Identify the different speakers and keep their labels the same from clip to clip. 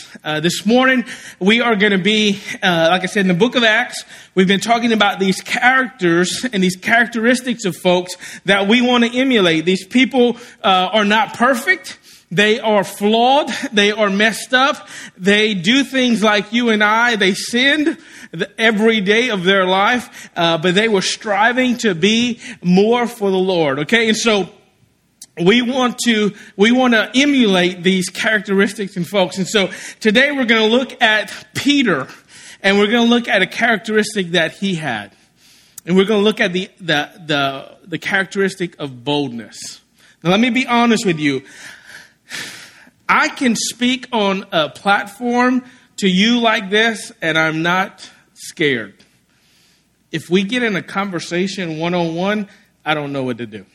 Speaker 1: This morning, we are going to be, like I said, in the book of Acts. We've been talking about these characters and these characteristics of folks that we want to emulate. These people are not perfect. They are flawed. They are messed up. They do things like you and I. They sinned every day of their life, but they were striving to be more for the Lord. Okay, and so we want to emulate these characteristics in folks. And so today we're going to look at Peter, and we're going to look at a characteristic that he had. And we're going to look at the characteristic of boldness. Now let me be honest with you. I can speak on a platform to you like this, and I'm not scared. If we get in a conversation one-on-one, I don't know what to do.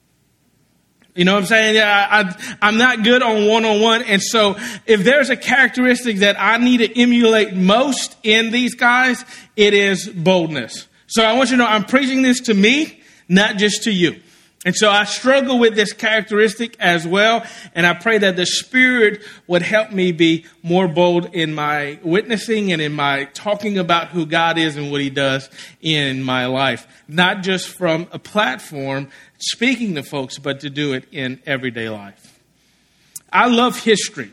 Speaker 1: You know what I'm saying? I'm not good on one-on-one. And so if there's a characteristic that I need to emulate most in these guys, it is boldness. So I want you to know I'm preaching this to me, not just to you. And so I struggle with this characteristic as well. And I pray that the Spirit would help me be more bold in my witnessing and in my talking about who God is and what He does in my life. Not just from a platform speaking to folks, but to do it in everyday life. I love history.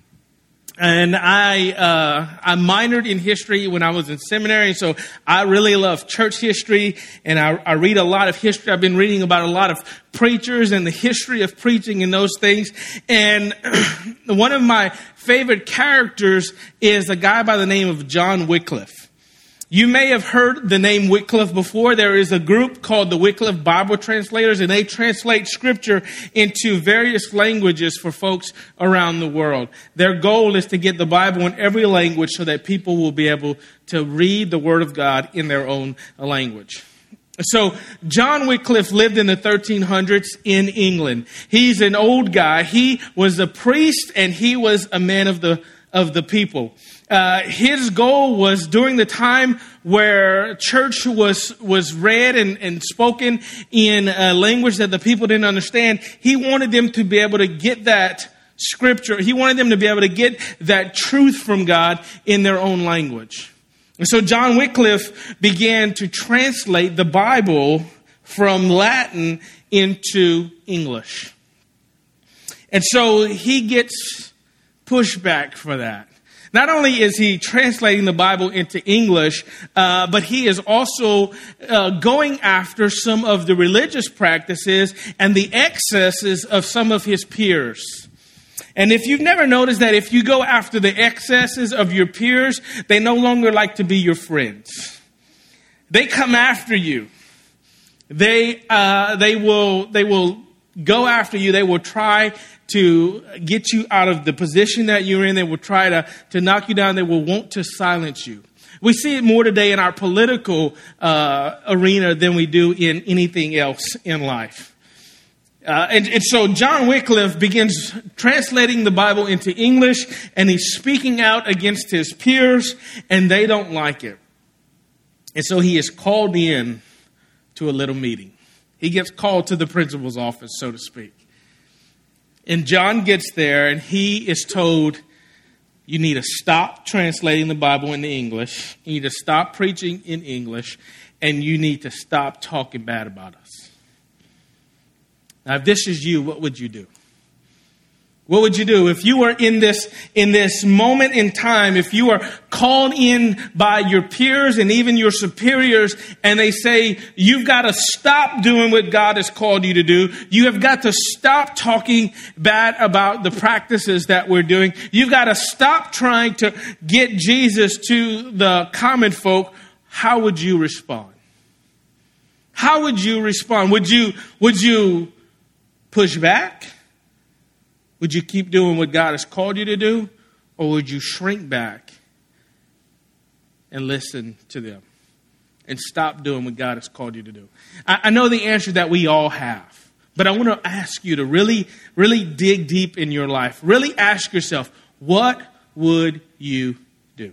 Speaker 1: And I minored in history when I was in seminary. So I really love church history, and I read a lot of history. I've been reading about a lot of preachers and the history of preaching and those things. And one of my favorite characters is a guy by the name of John Wycliffe. You may have heard the name Wycliffe before. There is a group called the Wycliffe Bible Translators, and they translate scripture into various languages for folks around the world. Their goal is to get the Bible in every language so that people will be able to read the Word of God in their own language. So John Wycliffe lived in the 1300s in England. He's an old guy. He was a priest, and he was a man of the people. His goal was during the time where church was read and spoken in a language that the people didn't understand. He wanted them to be able to get that scripture. He wanted them to be able to get that truth from God in their own language. And so John Wycliffe began to translate the Bible from Latin into English. And so he gets pushback for that. Not only is he translating the Bible into English, but he is also going after some of the religious practices and the excesses of some of his peers. And if you've never noticed that if you go after the excesses of your peers, they no longer like to be your friends. They come after you. They will go after you. They will try to get you out of the position that you're in. They will try to knock you down. They will want to silence you. We see it more today in our political arena than we do in anything else in life. And so John Wycliffe begins translating the Bible into English, and he's speaking out against his peers, and they don't like it. And so he is called in to a little meeting. He gets called to the principal's office, so to speak. And John gets there, and he is told, you need to stop translating the Bible into English. You need to stop preaching in English, and you need to stop talking bad about us. Now, if this is you, what would you do? What would you do if you were in this moment in time, if you are called in by your peers and even your superiors, and they say, you've got to stop doing what God has called you to do. You have got to stop talking bad about the practices that we're doing. You've got to stop trying to get Jesus to the common folk. How would you respond? How would you respond? Would you push back? Would you keep doing what God has called you to do? Or would you shrink back and listen to them and stop doing what God has called you to do? I know the answer that we all have, but I want to ask you to really, really dig deep in your life. Really ask yourself, what would you do?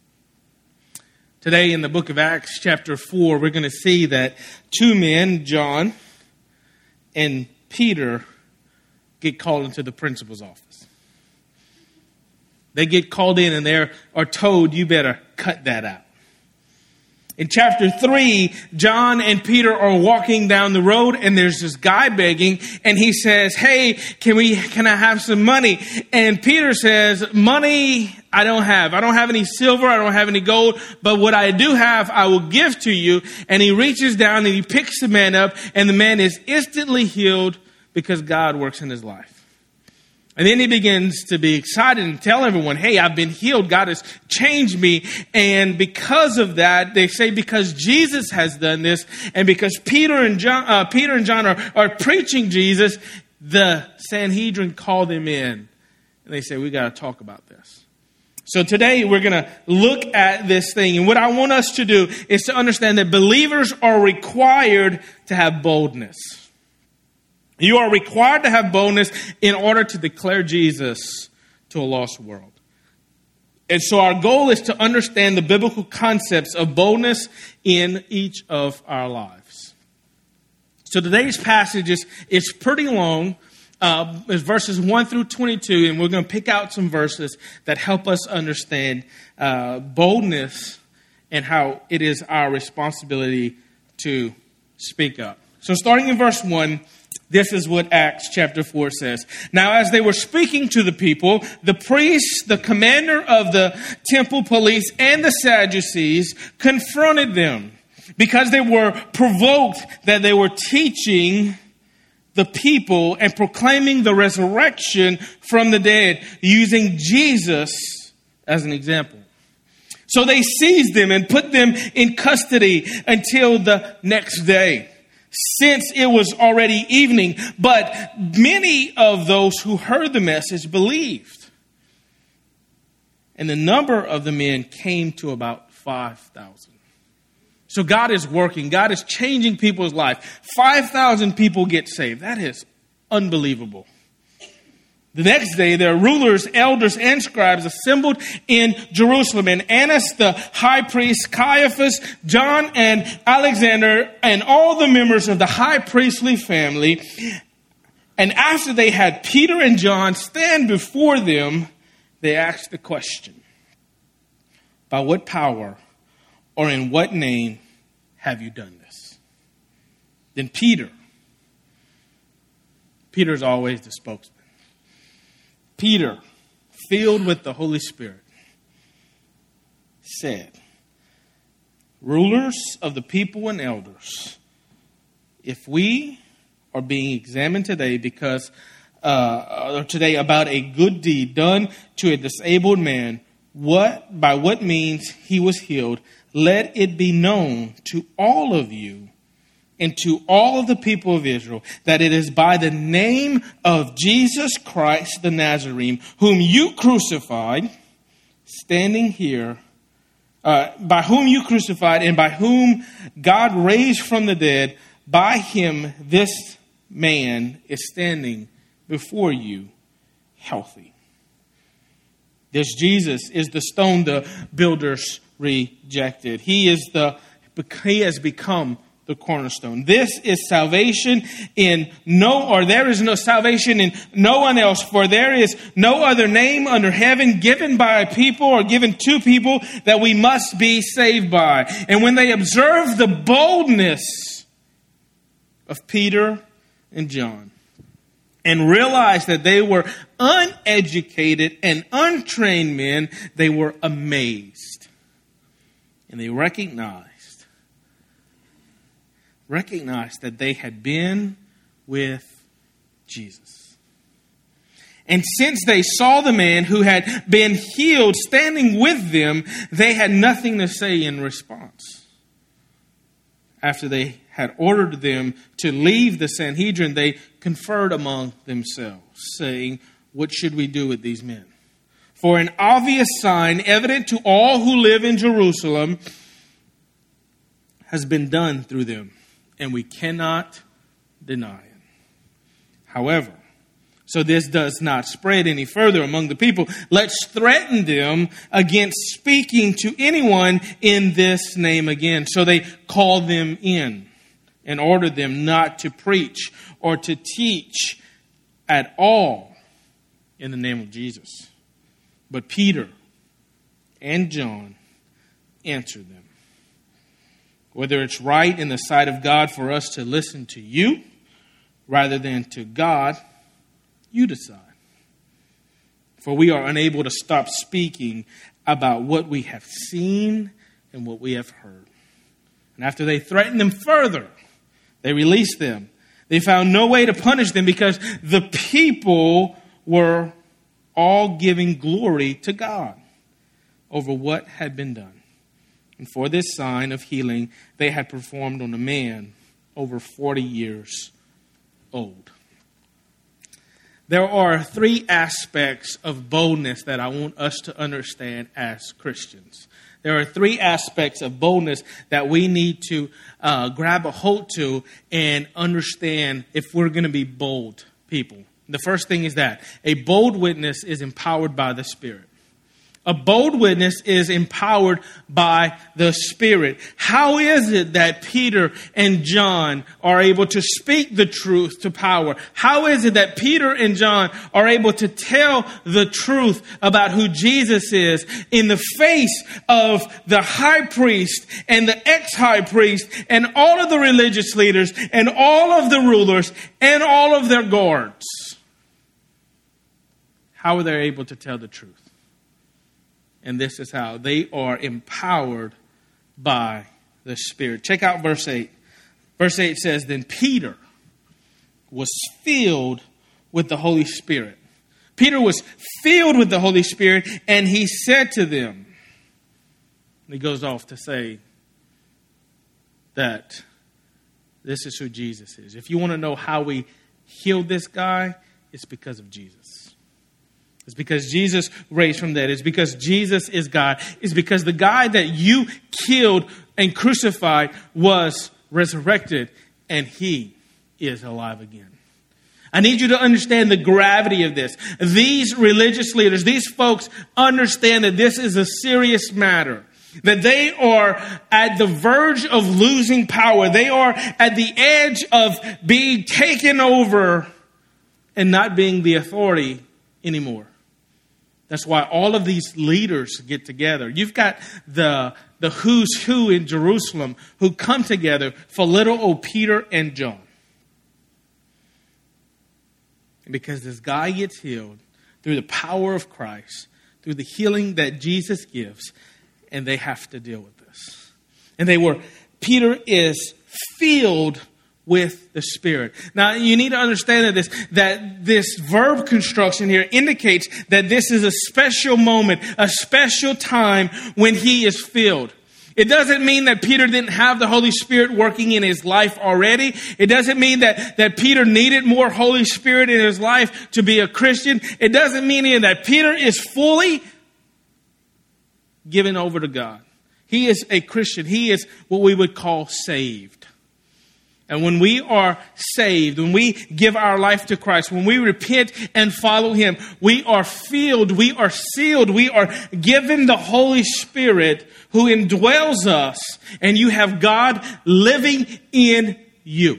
Speaker 1: Today in the book of Acts chapter 4, we're going to see that two men, John and Peter, get called into the principal's office. They get called in and they are told, you better cut that out. In chapter 3, John and Peter are walking down the road and there's this guy begging and he says, hey, can I have some money? And Peter says, money I don't have. I don't have any silver. I don't have any gold. But what I do have, I will give to you. And he reaches down and he picks the man up and the man is instantly healed because God works in his life. And then he begins to be excited and tell everyone, hey, I've been healed. God has changed me. And because of that, they say because Jesus has done this and because Peter and John are preaching Jesus, the Sanhedrin call them in. And they say, we got to talk about this. So today we're going to look at this thing. And what I want us to do is to understand that believers are required to have boldness. You are required to have boldness in order to declare Jesus to a lost world. And so our goal is to understand the biblical concepts of boldness in each of our lives. So today's passage is pretty long. It's verses 1 through 22, and we're going to pick out some verses that help us understand boldness and how it is our responsibility to speak up. So starting in verse 1, this is what Acts chapter 4 says. Now, as they were speaking to the people, the priests, the commander of the temple police, and the Sadducees confronted them because they were provoked that they were teaching the people and proclaiming the resurrection from the dead, using Jesus as an example. So they seized them and put them in custody until the next day, since it was already evening. But many of those who heard the message believed. And the number of the men came to about 5,000. So God is working. God is changing people's life. 5,000 people get saved. That is unbelievable. The next day, their rulers, elders, and scribes assembled in Jerusalem. And Annas, the high priest, Caiaphas, John, and Alexander, and all the members of the high priestly family. And after they had Peter and John stand before them, they asked the question, by what power or in what name have you done this? Then Peter's always the spokesman. Peter, filled with the Holy Spirit, said, rulers of the people and elders, if we are being examined today today about a good deed done to a disabled man, by what means he was healed, let it be known to all of you and to all of the people of Israel that it is by the name of Jesus Christ the Nazarene, whom you crucified, standing here, by whom you crucified and by whom God raised from the dead, by him this man is standing before you healthy. This Jesus is the stone the builders rejected. He has become the cornerstone. This is salvation there is no salvation in no one else, for there is no other name under heaven given by a people or given to people that we must be saved by. And when they observed the boldness of Peter and John and realized that they were uneducated and untrained men, they were amazed. And they recognized that they had been with Jesus. And since they saw the man who had been healed standing with them, they had nothing to say in response. After they had ordered them to leave the Sanhedrin, they conferred among themselves, saying, what should we do with these men? For an obvious sign, evident to all who live in Jerusalem, has been done through them, and we cannot deny it. However, so this does not spread any further among the people, let's threaten them against speaking to anyone in this name again. So they called them in and ordered them not to preach or to teach at all in the name of Jesus. But Peter and John answered them, whether it's right in the sight of God for us to listen to you rather than to God, you decide. For we are unable to stop speaking about what we have seen and what we have heard. And after they threatened them further, they released them. They found no way to punish them because the people were all giving glory to God over what had been done. And for this sign of healing they had performed on a man over 40 years old. There are three aspects of boldness that I want us to understand as Christians. There are three aspects of boldness that we need to grab a hold to and understand if we're going to be bold people. The first thing is that a bold witness is empowered by the Spirit. A bold witness is empowered by the Spirit. How is it that Peter and John are able to speak the truth to power? How is it that Peter and John are able to tell the truth about who Jesus is in the face of the high priest and the ex-high priest and all of the religious leaders and all of the rulers and all of their guards? How are they able to tell the truth? And this is how they are empowered by the Spirit. Check out verse 8. Verse 8 says, then Peter was filled with the Holy Spirit. Peter was filled with the Holy Spirit, and he said to them, and he goes off to say that this is who Jesus is. If you want to know how we healed this guy, it's because of Jesus. It's because Jesus raised from the dead. It's because Jesus is God. It's because the guy that you killed and crucified was resurrected, and he is alive again. I need you to understand the gravity of this. These religious leaders, these folks understand that this is a serious matter. That they are at the verge of losing power. They are at the edge of being taken over and not being the authority anymore. That's why all of these leaders get together. You've got the who's who in Jerusalem who come together for little old Peter and John. Because this guy gets healed through the power of Christ, through the healing that Jesus gives, and they have to deal with this. And Peter is filled with the Spirit. Now, you need to understand that this verb construction here indicates that this is a special moment, a special time when he is filled. It doesn't mean that Peter didn't have the Holy Spirit working in his life already. It doesn't mean that Peter needed more Holy Spirit in his life to be a Christian. It doesn't mean that Peter is fully given over to God. He is a Christian. He is what we would call saved. And when we are saved, when we give our life to Christ, when we repent and follow Him, we are filled, we are sealed, we are given the Holy Spirit who indwells us, and you have God living in you.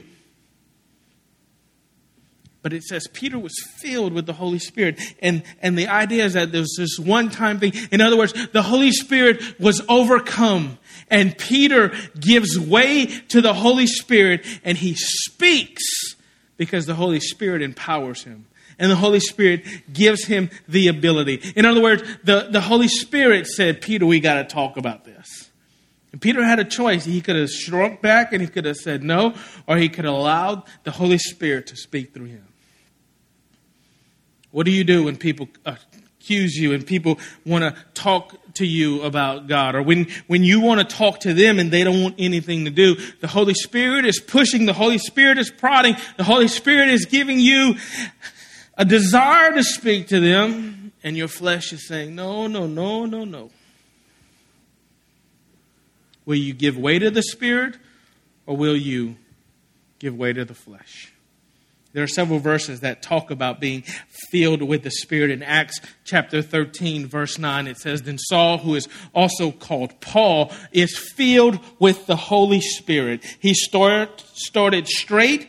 Speaker 1: But it says Peter was filled with the Holy Spirit. And the idea is that there's this one-time thing. In other words, the Holy Spirit was overcome. And Peter gives way to the Holy Spirit. And he speaks because the Holy Spirit empowers him. And the Holy Spirit gives him the ability. In other words, the Holy Spirit said, Peter, we got to talk about this. And Peter had a choice. He could have shrunk back and he could have said no. Or he could have allowed the Holy Spirit to speak through him. What do you do when people accuse you and people want to talk to you about God? Or when you want to talk to them and they don't want anything to do? The Holy Spirit is pushing. The Holy Spirit is prodding. The Holy Spirit is giving you a desire to speak to them. And your flesh is saying, no. Will you give way to the Spirit or will you give way to the flesh? There are several verses that talk about being filled with the Spirit. In Acts chapter 13, verse 9, it says, then Saul, who is also called Paul, is filled with the Holy Spirit. He stared straight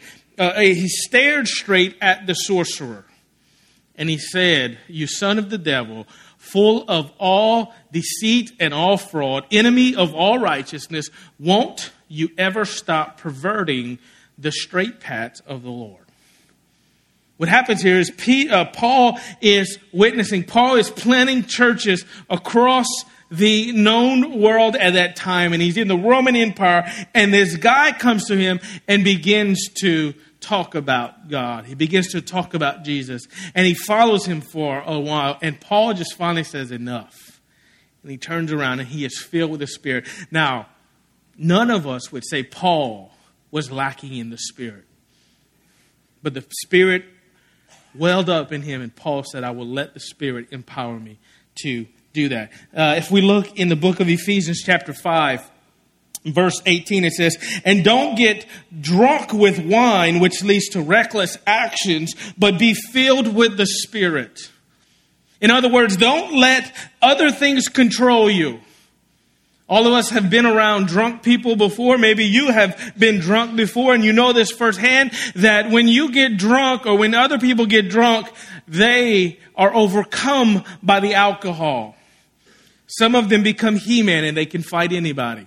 Speaker 1: at the sorcerer. And he said, you son of the devil, full of all deceit and all fraud, enemy of all righteousness, won't you ever stop perverting the straight paths of the Lord? What happens here is Paul is witnessing. Paul is planting churches across the known world at that time, and he's in the Roman Empire, and this guy comes to him and begins to talk about God. He begins to talk about Jesus, and he follows him for a while, and Paul just finally says enough. And he turns around and he is filled with the Spirit. Now, none of us would say Paul was lacking in the Spirit, but the Spirit welled up in him, and Paul said, I will let the Spirit empower me to do that. If we look in the book of Ephesians chapter 5, verse 18, it says, and don't get drunk with wine, which leads to reckless actions, but be filled with the Spirit. In other words, don't let other things control you. All of us have been around drunk people before. Maybe you have been drunk before, and you know this firsthand, that when you get drunk or when other people get drunk, they are overcome by the alcohol. Some of them become He-Man and they can fight anybody.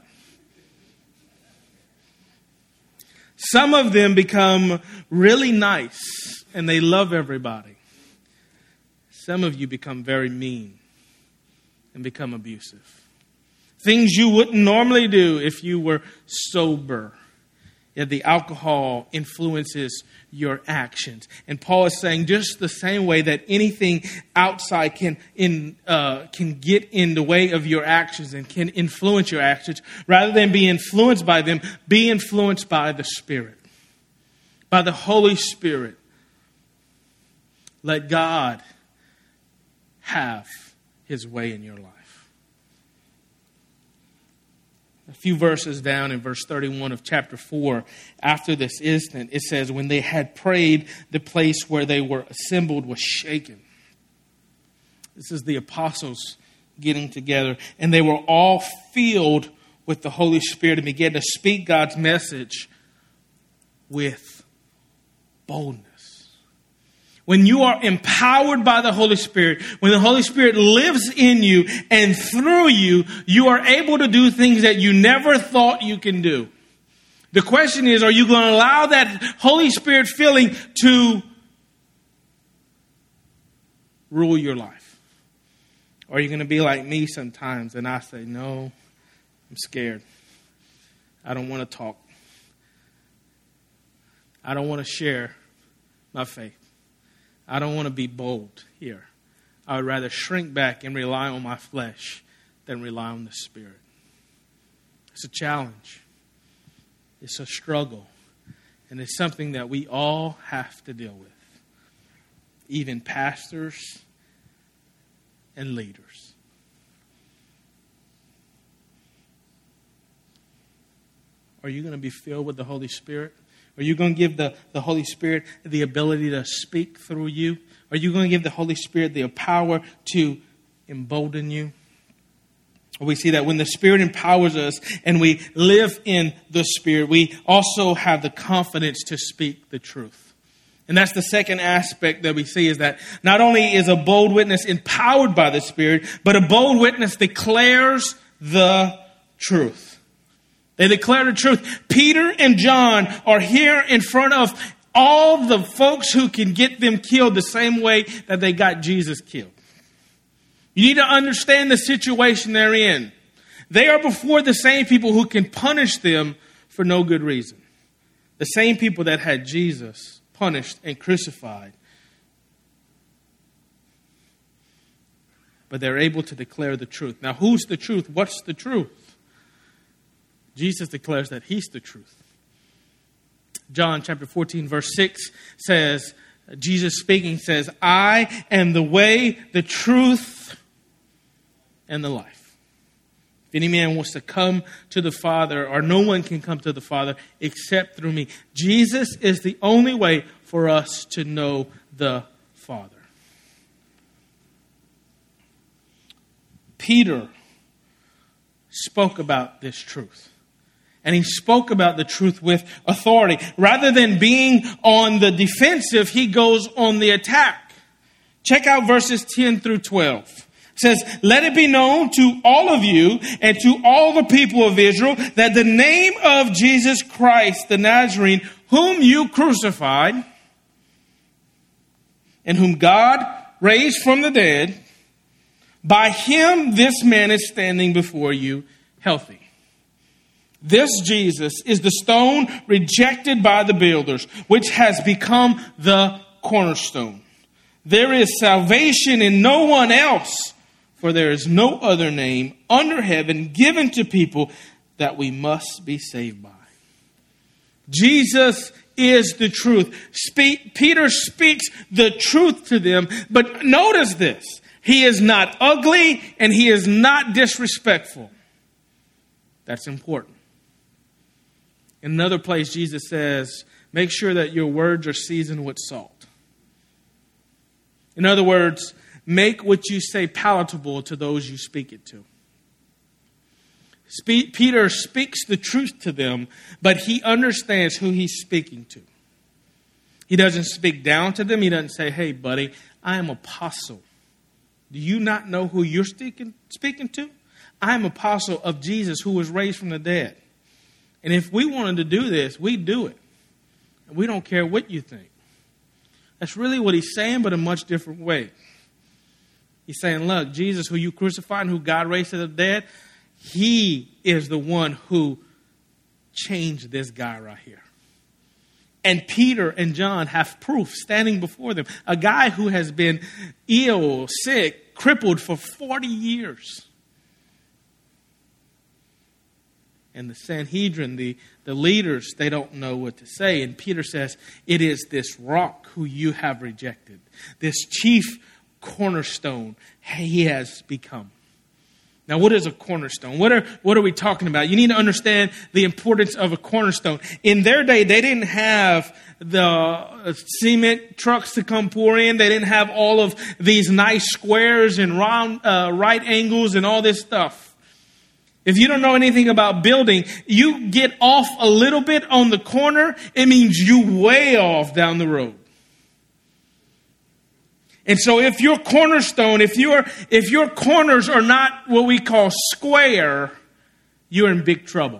Speaker 1: Some of them become really nice and they love everybody. Some of you become very mean and become abusive. Things you wouldn't normally do if you were sober. Yet the alcohol influences your actions. And Paul is saying just the same way that anything outside can get in the way of your actions and can influence your actions, rather than be influenced by them, be influenced by the Spirit, by the Holy Spirit. Let God have His way in your life. A few verses down in verse 31 of chapter 4, after this instant, it says, when they had prayed, the place where they were assembled was shaken. This is the apostles getting together. And they were all filled with the Holy Spirit and began to speak God's message with boldness. When you are empowered by the Holy Spirit, when the Holy Spirit lives in you and through you, you are able to do things that you never thought you can do. The question is, are you going to allow that Holy Spirit feeling to rule your life? Or are you going to be like me sometimes and I say, no, I'm scared. I don't want to talk. I don't want to share my faith. I don't want to be bold here. I would rather shrink back and rely on my flesh than rely on the Spirit. It's a challenge. It's a struggle. And it's something that we all have to deal with. Even pastors and leaders. Are you going to be filled with the Holy Spirit? Are you going to give the Holy Spirit the ability to speak through you? Are you going to give the Holy Spirit the power to embolden you? We see that when the Spirit empowers us and we live in the Spirit, we also have the confidence to speak the truth. And that's the second aspect that we see, is that not only is a bold witness empowered by the Spirit, but a bold witness declares the truth. They declare the truth. Peter and John are here in front of all the folks who can get them killed the same way that they got Jesus killed. You need to understand the situation they're in. They are before the same people who can punish them for no good reason. The same people that had Jesus punished and crucified. But they're able to declare the truth. Now, who's the truth? What's the truth? Jesus declares that He's the truth. John chapter 14 verse 6 says, Jesus speaking says, I am the way, the truth, and the life. If any man wants to come to the Father, or no one can come to the Father except through me. Jesus is the only way for us to know the Father. Peter spoke about this truth. And he spoke about the truth with authority. Rather than being on the defensive, he goes on the attack. Check out verses 10 through 12. It says, let it be known to all of you and to all the people of Israel that the name of Jesus Christ, the Nazarene, whom you crucified and whom God raised from the dead, by him this man is standing before you healthy. This Jesus is the stone rejected by the builders, which has become the cornerstone. There is salvation in no one else, for there is no other name under heaven given to people that we must be saved by. Jesus is the truth. Peter speaks the truth to them, but notice this. He is not ugly and he is not disrespectful. That's important. In another place, Jesus says, make sure that your words are seasoned with salt. In other words, make what you say palatable to those you speak it to. Peter speaks the truth to them, but he understands who he's speaking to. He doesn't speak down to them. He doesn't say, hey, buddy, I am apostle. Do you not know who you're speaking to? I am apostle of Jesus who was raised from the dead. And if we wanted to do this, we'd do it. And we don't care what you think. That's really what he's saying, but in a much different way. He's saying, look, Jesus, who you crucified and who God raised from the dead, he is the one who changed this guy right here. And Peter and John have proof standing before them. A guy who has been ill, sick, crippled for 40 years. And the Sanhedrin, the leaders, they don't know what to say. And Peter says, it is this rock who you have rejected. This chief cornerstone he has become. Now, what is a cornerstone? What are we talking about? You need to understand the importance of a cornerstone. In their day, they didn't have the cement trucks to come pour in. They didn't have all of these nice squares and round right angles and all this stuff. If you don't know anything about building, you get off a little bit on the corner, it means you way off down the road. And so if your cornerstone, if your corners are not what we call square, you're in big trouble.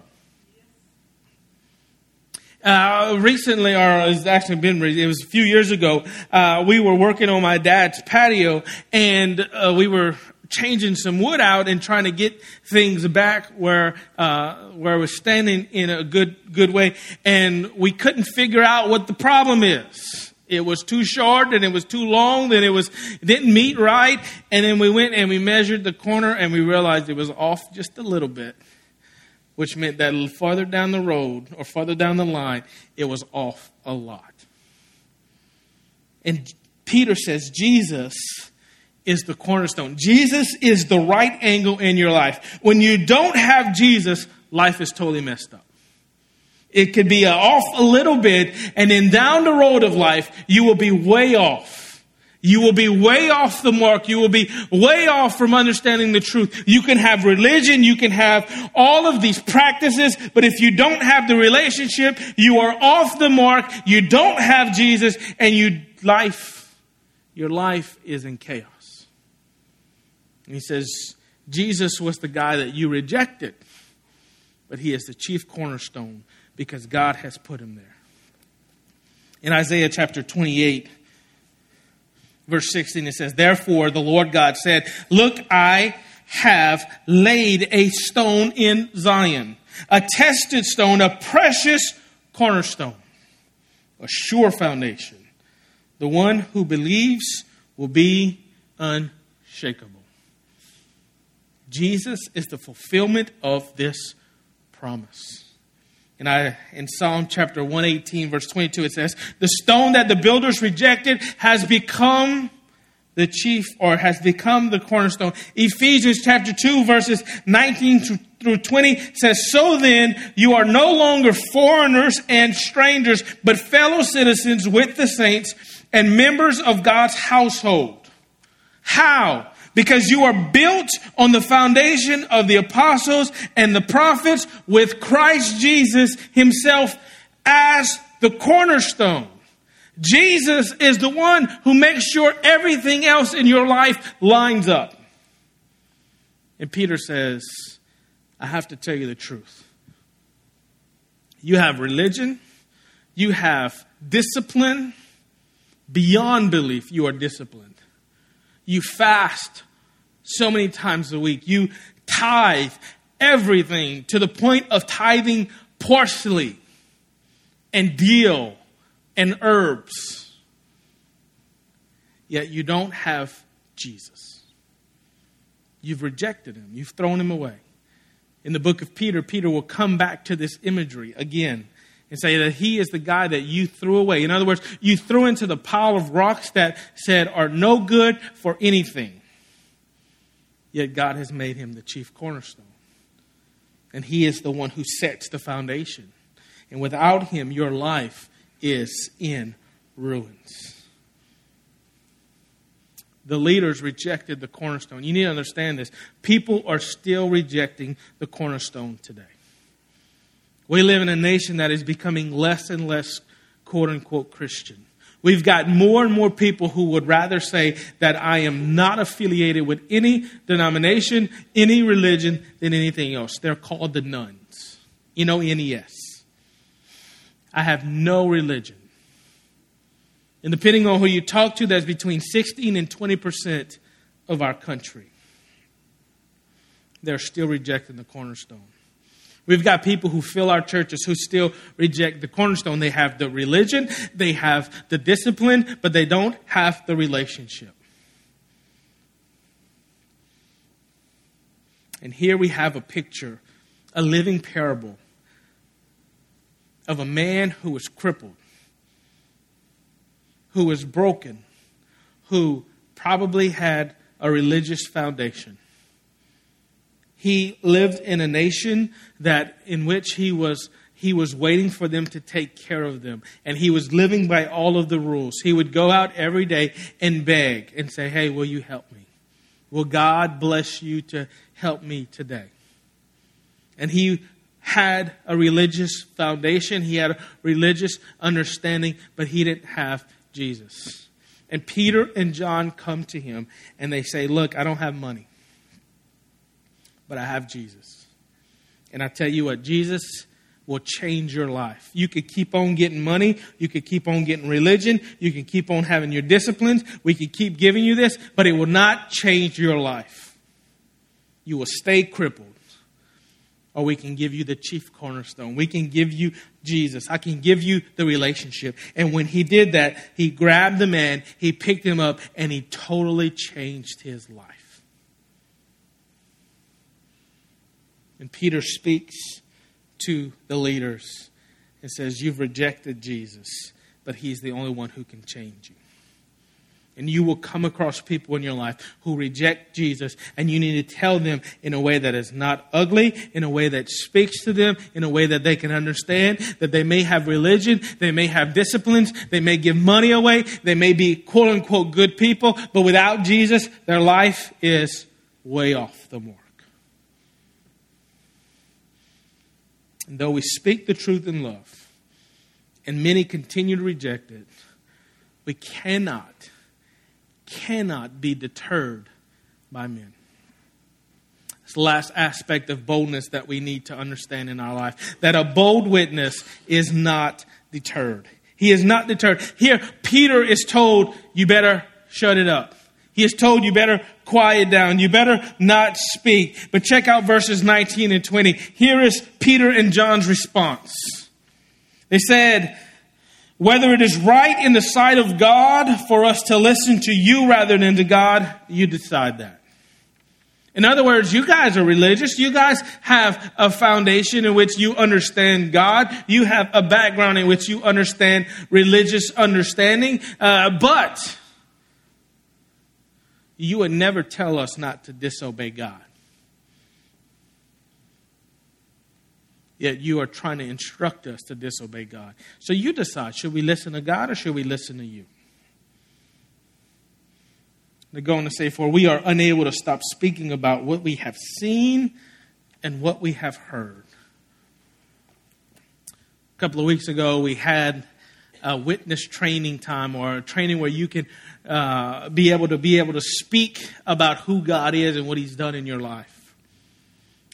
Speaker 1: Recently, or it's actually it was a few years ago, we were working on my dad's patio, and we were changing some wood out and trying to get things back where it was standing in a good way. And we couldn't figure out what the problem is. It was too short and it was too long, then it didn't meet right. And then we went and we measured the corner and we realized it was off just a little bit, which meant that farther down the road or farther down the line, it was off a lot. And Peter says, Jesus is the cornerstone. Jesus is the right angle in your life. When you don't have Jesus, life is totally messed up. It could be off a little bit, and then down the road of life, you will be way off. You will be way off the mark. You will be way off from understanding the truth. You can have religion. You can have all of these practices, but if you don't have the relationship, you are off the mark. You don't have Jesus, and your life is in chaos. And he says, Jesus was the guy that you rejected, but he is the chief cornerstone because God has put him there. In Isaiah chapter 28, verse 16, it says, therefore the Lord God said, look, I have laid a stone in Zion, a tested stone, a precious cornerstone, a sure foundation. The one who believes will be unshakable. Jesus is the fulfillment of this promise. In Psalm chapter 118, verse 22, it says, the stone that the builders rejected has become the cornerstone. Ephesians chapter 2, verses 19 through 20 says, so then you are no longer foreigners and strangers, but fellow citizens with the saints and members of God's household. How? Because you are built on the foundation of the apostles and the prophets with Christ Jesus himself as the cornerstone. Jesus is the one who makes sure everything else in your life lines up. And Peter says, I have to tell you the truth. You have religion. You have discipline. Beyond belief, you are disciplined. You fast so many times a week. You tithe everything to the point of tithing parsley and dill and herbs. Yet you don't have Jesus. You've rejected him. You've thrown him away. In the book of Peter, Peter will come back to this imagery again and say that he is the guy that you threw away. In other words, you threw into the pile of rocks that said are no good for anything. Yet God has made him the chief cornerstone. And he is the one who sets the foundation. And without him, your life is in ruins. The leaders rejected the cornerstone. You need to understand this. People are still rejecting the cornerstone today. We live in a nation that is becoming less and less, quote unquote, Christian. We've got more and more people who would rather say that I am not affiliated with any denomination, any religion, than anything else. They're called the nuns. NES. I have no religion. And depending on who you talk to, that's between 16 and 20% of our country. They're still rejecting the cornerstone. We've got people who fill our churches who still reject the cornerstone. They have the religion, they have the discipline, but they don't have the relationship. And here we have a picture, a living parable of a man who was crippled, who was broken, who probably had a religious foundation. He lived in a nation in which he was waiting for them to take care of them. And he was living by all of the rules. He would go out every day and beg and say, hey, will you help me? Will God bless you to help me today? And he had a religious foundation. He had a religious understanding, but he didn't have Jesus. And Peter and John come to him and they say, look, I don't have money, but I have Jesus. And I tell you what, Jesus will change your life. You could keep on getting money. You could keep on getting religion. You can keep on having your disciplines. We could keep giving you this, but it will not change your life. You will stay crippled. Or we can give you the chief cornerstone. We can give you Jesus. I can give you the relationship. And when he did that, he grabbed the man, he picked him up, and he totally changed his life. And Peter speaks to the leaders and says, you've rejected Jesus, but he's the only one who can change you. And you will come across people in your life who reject Jesus, and you need to tell them in a way that is not ugly, in a way that speaks to them, in a way that they can understand, that they may have religion, they may have disciplines, they may give money away, they may be quote unquote good people, but without Jesus, their life is way off the mark. And though we speak the truth in love, and many continue to reject it, we cannot be deterred by men. It's the last aspect of boldness that we need to understand in our life. That a bold witness is not deterred. He is not deterred. Here, Peter is told, you better shut it up. He is told, you better quiet down. You better not speak. But check out verses 19 and 20. Here is Peter and John's response. They said, whether it is right in the sight of God for us to listen to you rather than to God, you decide that. In other words, you guys are religious. You guys have a foundation in which you understand God. You have a background in which you understand religious understanding. But you would never tell us not to disobey God. Yet you are trying to instruct us to disobey God. So you decide, should we listen to God or should we listen to you? They're going to say, for we are unable to stop speaking about what we have seen and what we have heard. A couple of weeks ago, we had a witness training time, or a training where you can be able to speak about who God is and what he's done in your life.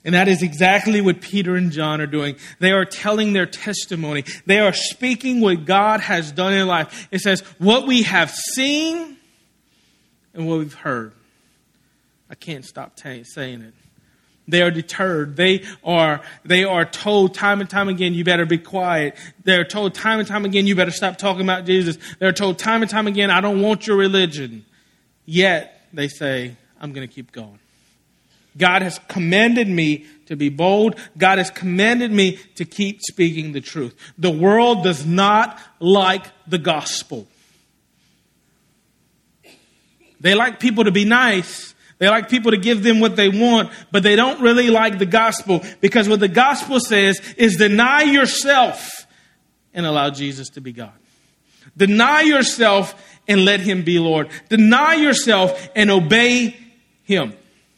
Speaker 1: And that is exactly what Peter and John are doing. They are telling their testimony. They are speaking what God has done in life. It says, what we have seen and what we've heard. I can't stop saying it. They are deterred. They are told time and time again, you better be quiet. They're told time and time again, you better stop talking about Jesus. They're told time and time again, I don't want your religion. Yet they say, I'm going to keep going. God has commanded me to be bold. God has commanded me to keep speaking the truth. The world does not like the gospel. They like people to be nice. They like people to give them what they want, but they don't really like the gospel, because what the gospel says is deny yourself and allow Jesus to be God. Deny yourself and let him be Lord. Deny yourself and obey him.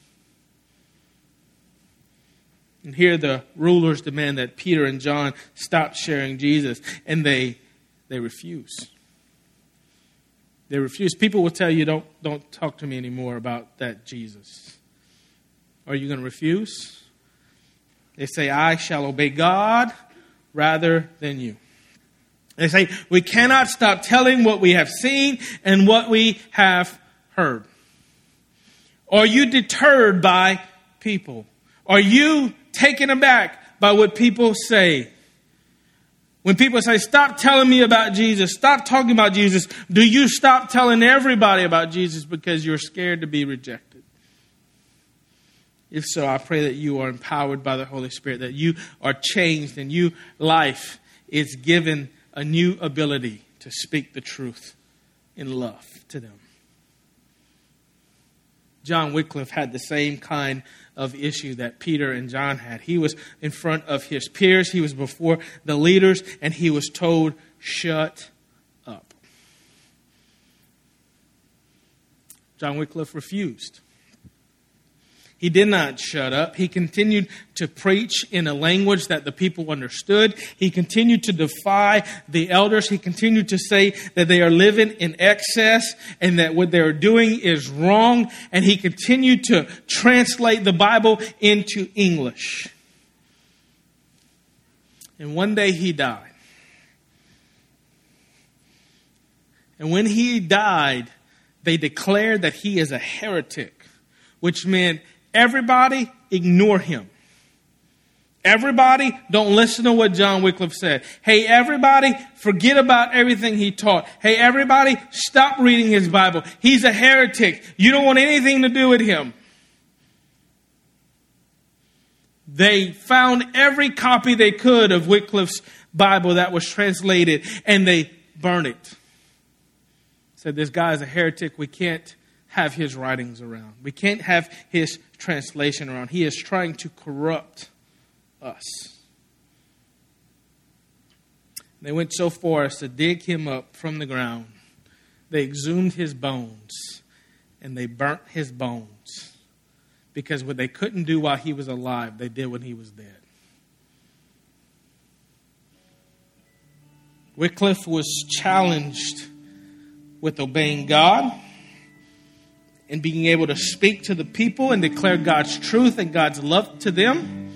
Speaker 1: And here the rulers demand that Peter and John stop sharing Jesus, and they refuse. They refuse. People will tell you, don't talk to me anymore about that Jesus. Are you going to refuse? They say, I shall obey God rather than you. They say, we cannot stop telling what we have seen and what we have heard. Are you deterred by people? Are you taken aback by what people say? When people say, stop telling me about Jesus, stop talking about Jesus, do you stop telling everybody about Jesus because you're scared to be rejected? If so, I pray that you are empowered by the Holy Spirit, that you are changed and your life is given a new ability to speak the truth in love to them. John Wycliffe had the same kind of issue that Peter and John had. He was in front of his peers. He was before the leaders, and he was told, shut up. John Wycliffe refused. He did not shut up. He continued to preach in a language that the people understood. He continued to defy the elders. He continued to say that they are living in excess and that what they are doing is wrong. And he continued to translate the Bible into English. And one day he died. And when he died, they declared that he is a heretic, which meant everybody ignore him. Everybody don't listen to what John Wycliffe said. Hey, everybody, forget about everything he taught. Hey, everybody, stop reading his Bible. He's a heretic. You don't want anything to do with him. They found every copy they could of Wycliffe's Bible that was translated, and they burned it. Said, this guy is a heretic. We can't have his writings around. We can't have his translation around. He is trying to corrupt us. They went so far as to dig him up from the ground. They exhumed his bones and they burnt his bones, because what they couldn't do while he was alive, they did when he was dead. Wycliffe was challenged with obeying God and being able to speak to the people and declare God's truth and God's love to them,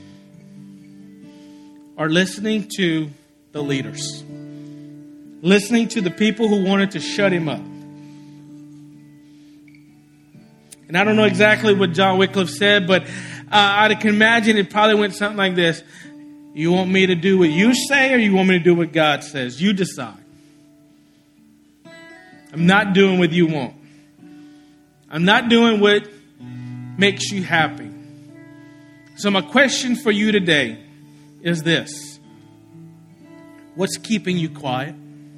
Speaker 1: or listening to the leaders, listening to the people who wanted to shut him up. And I don't know exactly what John Wycliffe said, but I can imagine it probably went something like this. You want me to do what you say, or you want me to do what God says? You decide. I'm not doing what you want. I'm not doing what makes you happy. So my question for you today is this. What's keeping you quiet?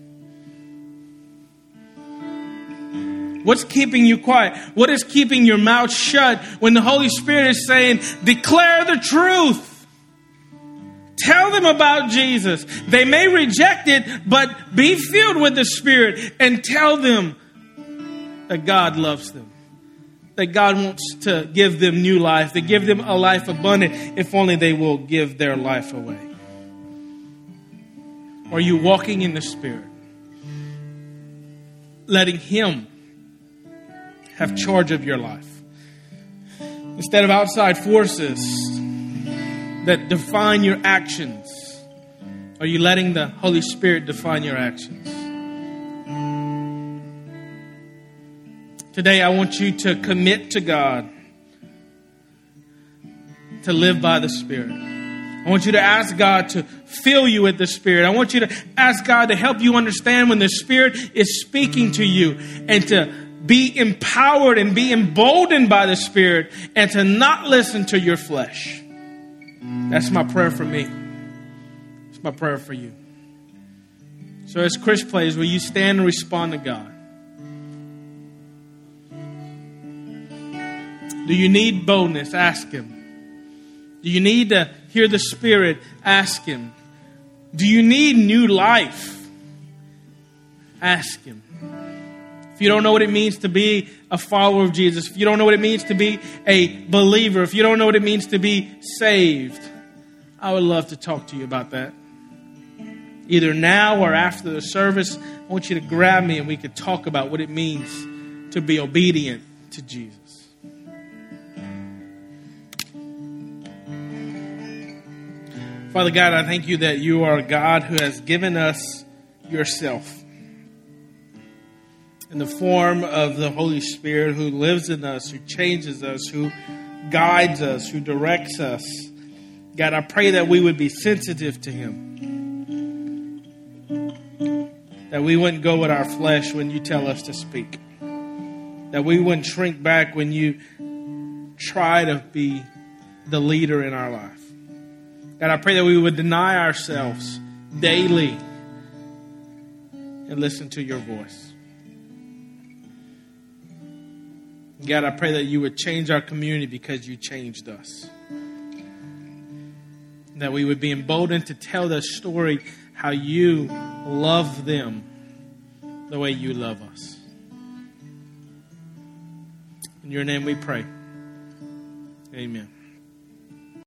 Speaker 1: What's keeping you quiet? What is keeping your mouth shut when the Holy Spirit is saying, declare the truth? Tell them about Jesus. They may reject it, but be filled with the Spirit and tell them that God loves them. That God wants to give them new life, to give them a life abundant, if only they will give their life away. Are you walking in the Spirit? Letting Him have charge of your life. Instead of outside forces that define your actions? Are you letting the Holy Spirit define your actions? Today, I want you to commit to God to live by the Spirit. I want you to ask God to fill you with the Spirit. I want you to ask God to help you understand when the Spirit is speaking to you, and to be empowered and be emboldened by the Spirit, and to not listen to your flesh. That's my prayer for me. It's my prayer for you. So as Chris plays, will you stand and respond to God? Do you need boldness? Ask Him. Do you need to hear the Spirit? Ask Him. Do you need new life? Ask Him. If you don't know what it means to be a follower of Jesus, if you don't know what it means to be a believer, if you don't know what it means to be saved, I would love to talk to you about that. Either now or after the service, I want you to grab me and we could talk about what it means to be obedient to Jesus. Father God, I thank you that you are a God who has given us yourself in the form of the Holy Spirit, who lives in us, who changes us, who guides us, who directs us. God, I pray that we would be sensitive to Him. That we wouldn't go with our flesh when you tell us to speak. That we wouldn't shrink back when you try to be the leader in our life. God, I pray that we would deny ourselves daily and listen to your voice. God, I pray that you would change our community because you changed us. That we would be emboldened to tell the story how you love them the way you love us. In your name we pray. Amen.